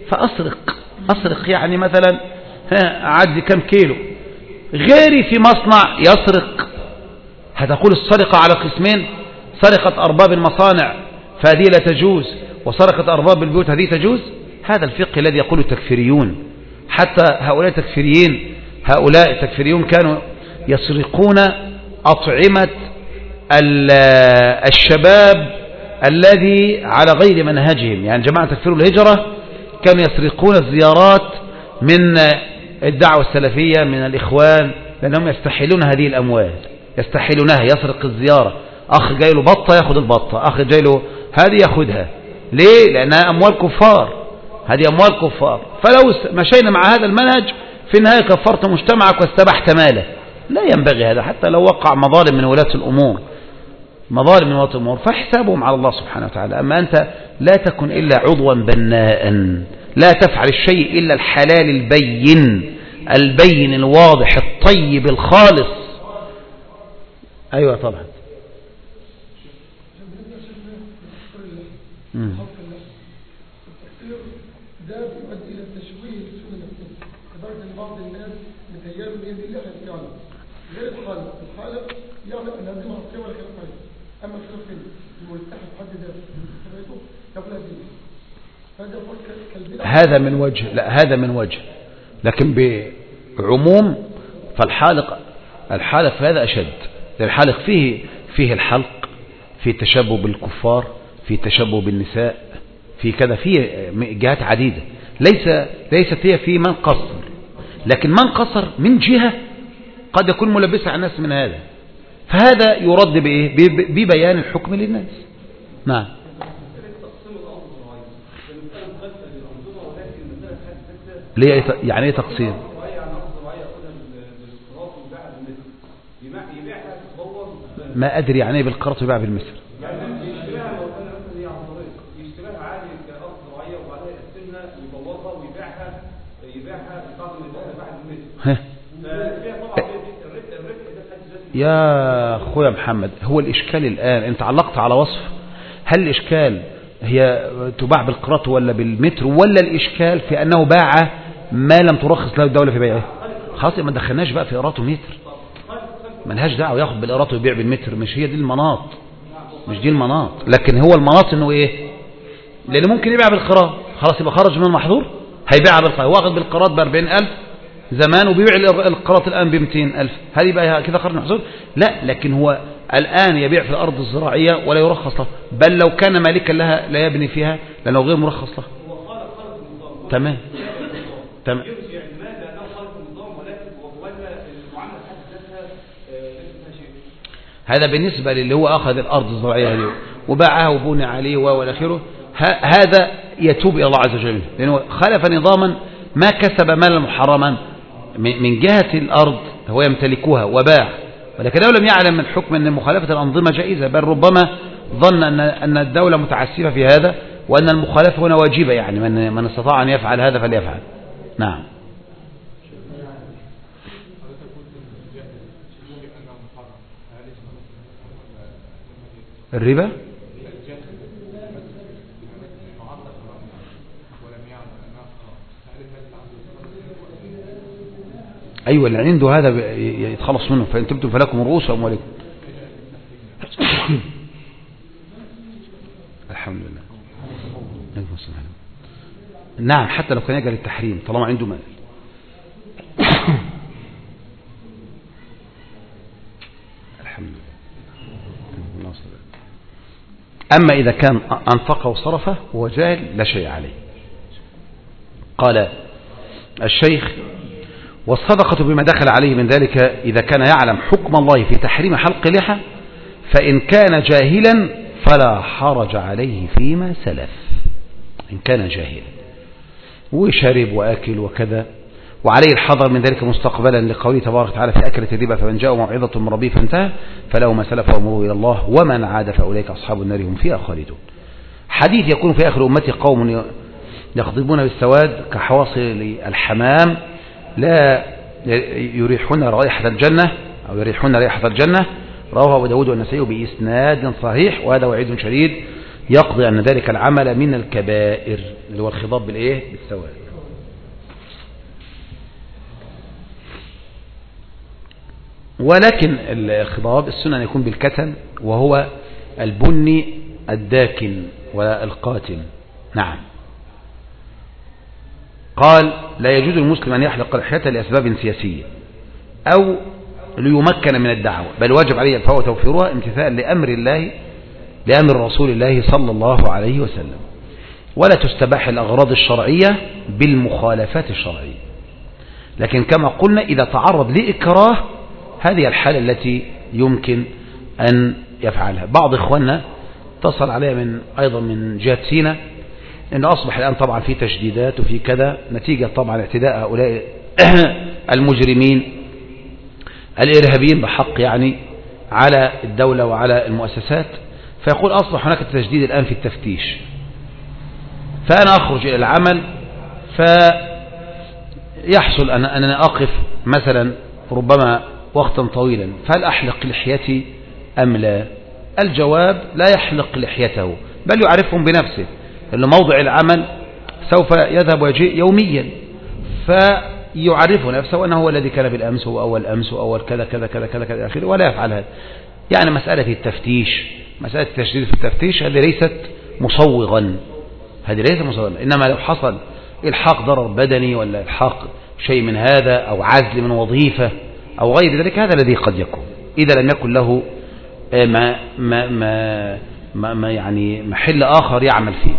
A: فأسرق يعني مثلا أعدي كم كيلو. غيري في مصنع يسرق. هتقول السرقة على قسمين، سرقة أرباب المصانع فهذه لا تجوز، وسرقة أرباب البيوت هذه تجوز. هذا الفقه الذي يقول التكفيريون. حتى هؤلاء التكفيريون كانوا يسرقون أطعمة الشباب الذي على غير منهجهم. يعني جماعة تكفير الهجرة كانوا يسرقون الزيارات من الدعوة السلفية من الإخوان، لأنهم يستحلون هذه الأموال، يستحلونها. يسرق الزيارة، أخ جاي له بطة يأخذ البطة، أخ جاي له هذه يأخذها. ليه؟ لأنها أموال كفار، هذه أموال كفار. فلو مشينا مع هذا المنهج في النهاية كفرت مجتمعك واستبحت ماله. لا ينبغي هذا، حتى لو وقع مظالم من ولاة الأمور، مظالم من ولاة الأمور فحسابهم على الله سبحانه وتعالى. أما أنت لا تكن إلا عضوا بناء، لا تفعل الشيء إلا الحلال البين الواضح الطيب الخالص. أيوة طبعا.
C: ده بيؤدي الى التشويه للسنه نفسها، لدرجه ان بعض الناس متهيألوا ان دي اللحيه فعلا غير الحالق يعلم ان هذه معصيه ولا خلاف عليه. اما الخلاف الملتحي في حد ذاته فبيته يقول
A: هذا من وجه، لا هذا من وجه، لكن بعموم فالحالق في هذا أشد. الحالق فيه الحلق، فيه التشبه بالكفار، فيه التشبه بالنساء، في كذا، في جهات عديدة. ليست هي في من قصر، لكن من قصر من جهة قد يكون ملبسة على الناس من هذا، فهذا يرد بإيه؟ ببيان الحكم للناس. نعم. ليه يعني ايه تقسيم؟ ما ادري يعني ايه بالقرط يباع بالمثل.
D: يشتريها عادي كأرض زراعية وبعدها يقسمها ويطورها ويبيعها بعض الناس بعد المثل.
A: يا اخويا محمد، هو الاشكال الان انت علقت على وصف، هل الاشكال هي تباع بالقراط ولا بالمتر، ولا الإشكال في أنه باع ما لم ترخص له الدولة في بيعه؟ خلاص ما دخلناش بقى في قراط ومتر، ملهاش دعوة ياخد بالقراط ويبيع بالمتر، مش هي دي المناط، مش دي المناط. لكن هو المناط انه ايه؟ لأنه ممكن يبيع بالقراط، خلاص يبقى خرج من المحظور، هيبيع بالقراط، واخد بالقراط ب40,000 زمان وبيبيع القراط الآن ب200,000، هل يبقى كده خرج من المحظور؟ لا، لكن هو الآن يبيع في الأرض الزراعية ولا يرخص له، بل لو كان مالكا لها لا يبني فيها لأنه غير مرخص له. تمام تمام. هذا بالنسبة للي هو أخذ الأرض الزراعية هذه وباعها وبني عليه والآخره، هذا يتوب إلى الله عز وجل، لأنه خالف نظاما ما كسب مالا محرما من جهة الأرض هو يمتلكها وباع، ولكن لو لم يعلم من حكم أن مخالفة الأنظمة جائزة، بل ربما ظن أن الدولة متعسفة في هذا، وأن المخالفة هنا واجبة، يعني من استطاع أن يفعل هذا فليفعل. نعم. الربا أيوة، اللي عنده هذا يتخلص منه، فإن تبتم فلكم رؤوس أموالكم. الحمد لله. نعم، حتى لو كان يجري التحريم طالما عنده مال. الحمد لله. أما إذا كان أنفقه وصرفه وهو جاهل لا شيء عليه. قال الشيخ: والصدقة بما دخل عليه من ذلك إذا كان يعلم حكم الله في تحريم حلق اللحى، فإن كان جاهلا فلا حرج عليه فيما سلف، إن كان جاهلا وشرب وأكل وكذا، وعليه الحذر من ذلك مستقبلا لقوله تبارك وتعالى في أكلة الربا: فمن جاءه موعظة من ربه فانتهى فله ما سلف وأمره إلى الله ومن عاد فأولئك أصحاب النار هم فيها خالدون. حديث: يكون في آخر أمتي قوم يخضبون بالسواد كحواصل الحمام لا يريحون رائحة الجنة أو يريحون رائحة الجنة، رواه أبو داود والنسائي بإسناد صحيح، وهذا وعيد شديد يقضي أن ذلك العمل من الكبائر، اللي هو الخضاب بالإيه؟ بالسواد. ولكن الخضاب السنة أن يكون بالكتن، وهو البني الداكن والقاتل. نعم. قال: لا يجوز المسلم أن يحلق لحيته لأسباب سياسية أو ليمكن من الدعوة، بل واجب عليه الفاء وتوفيرها امتثالا لأمر الله، لأمر رسول الله صلى الله عليه وسلم، ولا تستباح الأغراض الشرعية بالمخالفات الشرعية. لكن كما قلنا إذا تعرض لإكراه، هذه الحالة التي يمكن أن يفعلها. بعض إخواننا اتصل علي أيضا من جهة سيناء إنه أصبح الآن طبعا في تشديدات وفي كذا، نتيجة طبعا اعتداء هؤلاء المجرمين الإرهابيين بحق يعني على الدولة وعلى المؤسسات، فيقول أصبح هناك تشديد الآن في التفتيش، فأنا أخرج إلى العمل فيحصل أننا أقف مثلا ربما وقتا طويلا، فهل أحلق لحيتي أم لا؟ الجواب: لا يحلق لحيته، بل يعرفهم بنفسه، اللي موضع العمل سوف يذهب ويجيء يوميا، فيعرف نفسه أنه هو الذي كان بالأمس وأول أمس وأول كذا كذا كذا كذا كذا آخره، ولا يفعل هذا. يعني مسألة التفتيش، مسألة التشديد في التفتيش، هذه ليست مصوغا، هذه ليست مصوغا، إنما لو حصل إلحاق ضرر بدني ولا إلحاق شيء من هذا أو عزل من وظيفة أو غير ذلك، هذا الذي قد يكون إذا لم يكن له ما يعني محل آخر يعمل فيه.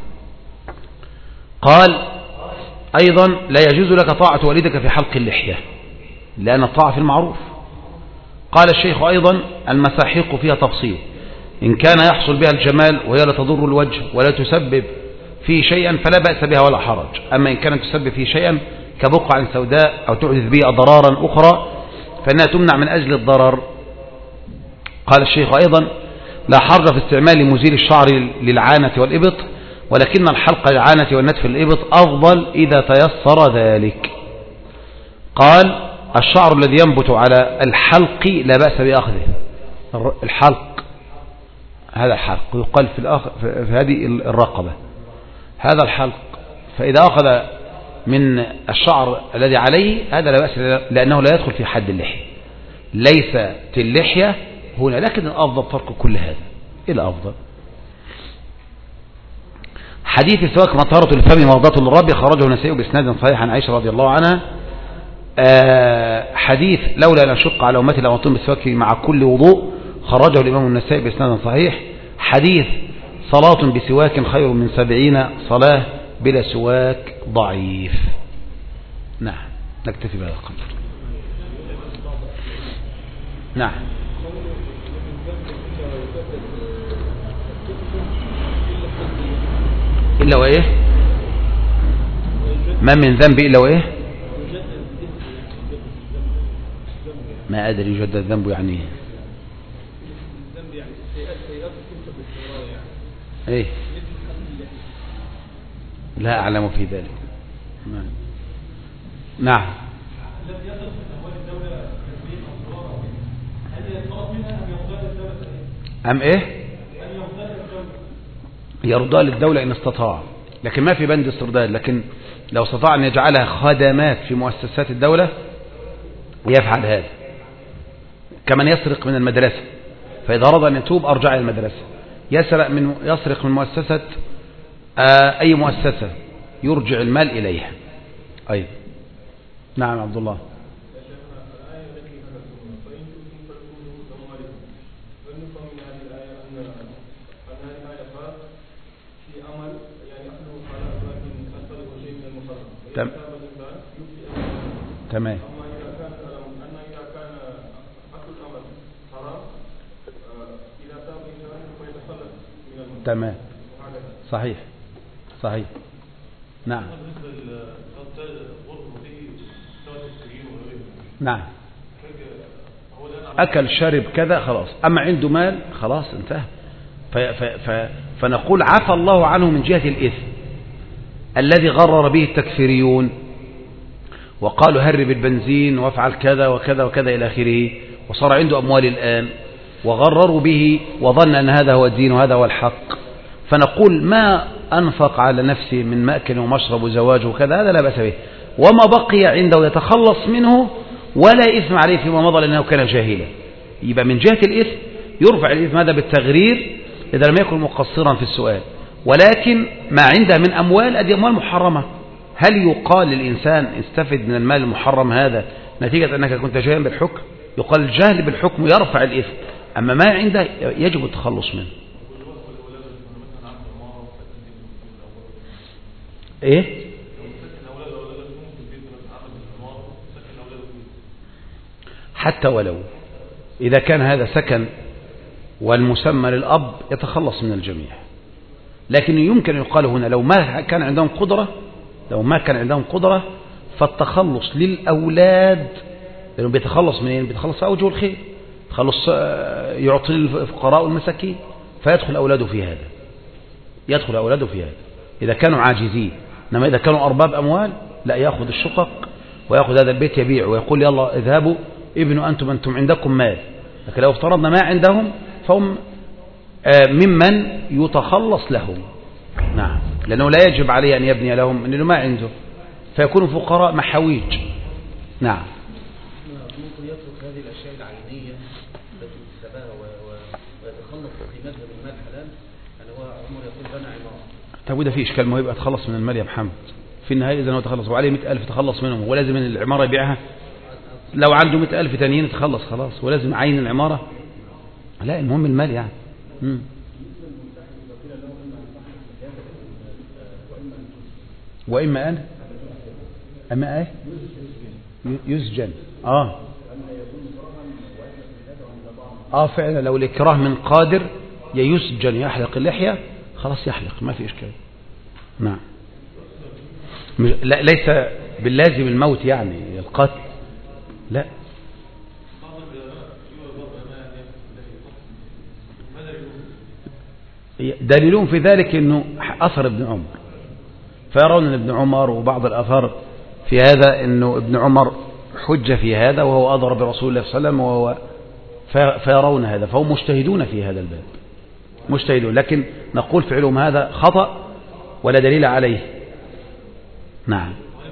A: قال أيضا: لا يجوز لك طاعة والدك في حلق اللحية، لأن الطاعة في المعروف. قال الشيخ أيضا: المساحيق فيها تفصيل، إن كان يحصل بها الجمال وهي لا تضر الوجه ولا تسبب فيه شيئا فلا بأس بها ولا حرج، أما إن كانت تسبب فيه شيئا كبقعة سوداء أو تحدث به ضرارا أخرى فإنها تمنع من أجل الضرر. قال الشيخ أيضا: لا حرج في استعمال مزيل الشعر للعانة والإبط، ولكن الحلق للعانة والنتف للإبط أفضل إذا تيسر ذلك. قال: الشعر الذي ينبت على الحلق لا بأس بأخذه، الحلق هذا الحلق يقال في هذه الرقبة هذا الحلق، فإذا أخذ من الشعر الذي عليه هذا لا بأس لأنه لا يدخل في حد اللحية، ليست اللحية هنا، لكن الأفضل ترك كل هذا. إيه الأفضل؟ حديث السواك مطهرة الفم مرضاة للرب خرجه النسائي بإسناد صحيح عن عائشة رضي الله عنها. حديث لولا أن أشق على أمتي لأمرتهم بالسواك مع كل وضوء خرجه الإمام النسائي بإسناد صحيح. حديث صلاة بسواك خير من 70 صلاة بلا سواك ضعيف. نعم نكتفي بهذا القدر. نعم إلا وإيه؟ ما من ذنب إلا وإيه؟ ما أدري يجدد الذنب يعني إيه؟ لا أعلم في ذلك. نعم أم إيه؟ يرضى للدولة إن استطاع، لكن ما في بند استرداد، لكن لو استطاع أن يجعلها خدمات في مؤسسات الدولة يفعل هذا، كمن يسرق من المدرسة فإذا أراد أن يتوب أرجع إلى المدرسة، يسرق من مؤسسة أي مؤسسة يرجع المال إليها. أيضا نعم عبد الله. تمام تمام صحيح صحيح. نعم نعم أكل شرب كذا خلاص، أما عنده مال خلاص انتهى. فنقول عفى الله عنه من جهة الإثم الذي غرر به التكفيريون وقالوا هرب البنزين وافعل كذا وكذا وكذا إلى آخره، وصار عنده أموال الآن وغرروا به وظن أن هذا هو الدين وهذا هو الحق. فنقول ما أنفق على نفسه من مأكل ومشرب وزواج وكذا هذا لا بأس به، وما بقي عنده يتخلص منه ولا إثم عليه فيما مضى لأنه كان جاهلا. يبقى من جهة الإثم يرفع الإثم هذا بالتغرير إذا لم يكن مقصرا في السؤال، ولكن ما عنده من أموال أدي أموال محرمة، هل يقال للإنسان استفد من المال المحرم هذا نتيجة أنك كنت جاهلا بالحكم؟ يقال الجهل بالحكم يرفع الإثم، أما ما عنده يجب التخلص منه. إيه؟ حتى ولو إذا كان هذا سكن والمسمى للأب يتخلص من الجميع، لكن يمكن يقال هنا لو ما كان عندهم قدرة فالتخلص للأولاد، لأنه بيتخلص منين؟ بيتخلص في أوجه الخير، تخلص يعطي الفقراء والمساكين، فيدخل أولاده في هذا، إذا كانوا عاجزين. إنما إذا كانوا أرباب أموال لا، يأخذ الشقق ويأخذ هذا البيت يبيع ويقول يلا اذهبوا ابنوا أنتم عندكم مال. لكن لو افترضنا ما عندهم فهم ممن يتخلص لهم. نعم، لأنه لا يجب عليه أن يبني لهم أنه ما عنده، فيكونوا فقراء محاويج. نعم.
E: ممكن يترك هذه الأشياء العينية التي اكتسبها ويتخلص قيمتها بالمال حلال. يعني هو عمر يقول بنى عمارة.
A: طب وده في إشكال؟ ما يبقى تخلص من المال يا محمد في النهاية. إذا هو تخلص وعليه 100,000 تخلص منهم، ولازم من العمارة يبيعها؟ لو عنده 100,000 تانيين تخلص خلاص، ولازم عين العمارة؟ لا، المهم المال يعني. وإما أن أما إيه يسجن. فعلا لو الإكراه من قادر يسجن يحلق اللحية خلاص يحلق، ما في إشكال. نعم، ليس باللازم الموت يعني القتل، لا. دليلهم في ذلك أنه أثر ابن عمر، فيرون أن ابن عمر وبعض الآثار في هذا أنه ابن عمر حج في هذا وهو أضر برسول الله صلى الله عليه وسلم، فيرون هذا، فهم مجتهدون في هذا الباب. مجتهدون، لكن نقول فعلهم هذا خطأ ولا دليل عليه. نعم.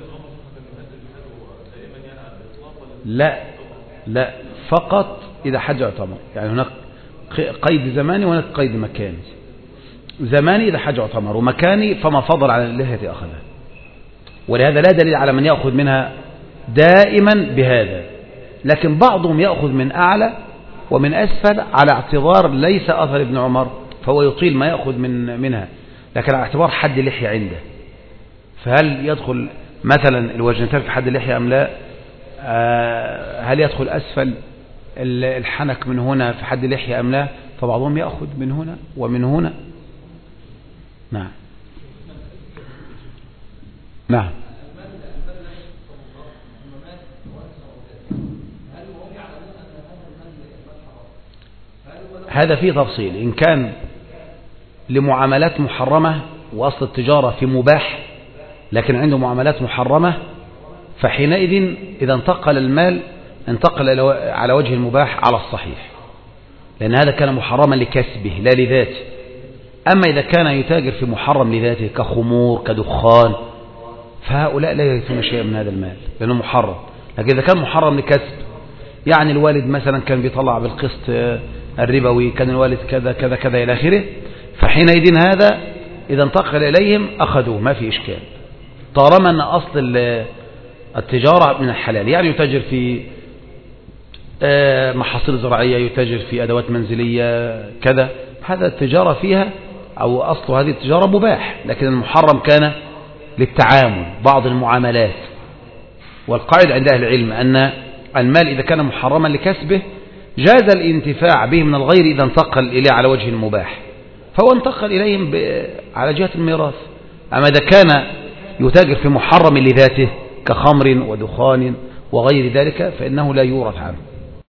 A: لا فقط إذا حج يعتمر، يعني هناك قيد زماني وهناك قيد مكاني. زماني إذا حج يعتمر، ومكاني فما فضل على اللحية أخذها، ولهذا لا دليل على من يأخذ منها دائما بهذا، لكن بعضهم يأخذ من أعلى ومن أسفل على اعتبار ليس أثر ابن عمر، فهو يطيل ما يأخذ منها، لكن على اعتبار حد اللحية عنده. فهل يدخل مثلا الوجنتين في حد اللحية أم لا؟ هل يدخل أسفل الحنك من هنا في حد اللحية أم لا؟ فبعضهم يأخذ من هنا ومن هنا. نعم. نعم. هذا فيه تفصيل، إن كان لمعاملات محرمة وأصل التجارة في مباح لكن عنده معاملات محرمة، فحينئذ إذا انتقل المال انتقل على وجه المباح على الصحيح، لأن هذا كان محرما لكسبه لا لذاته. أما إذا كان يتاجر في محرم لذاته كخمور كدخان، فهؤلاء لا يرثون شيئا من هذا المال لأنه محرم. لكن إذا كان محرم لكسب، يعني الوالد مثلا كان بيطلع بالقسط الربوي، كان الوالد كذا كذا كذا إلى آخره، فحينئذ هذا إذا انتقل إليهم أخذوه ما في إشكال، طالما أن أصل التجارة من الحلال. يعني يتاجر في محاصيل زراعية، يتاجر في أدوات منزلية كذا، هذا التجارة فيها أو أصل هذه التجارة مباح، لكن المحرم كان للتعامل بعض المعاملات. والقاعدة عند أهل العلم أن المال إذا كان محرما لكسبه جاز الانتفاع به من الغير إذا انتقل إليه على وجه المباح، فهو انتقل إليهم على جهة الميراث. أما إذا كان يتاجر في محرم لذاته كخمر ودخان وغير ذلك فإنه لا يورث عنه.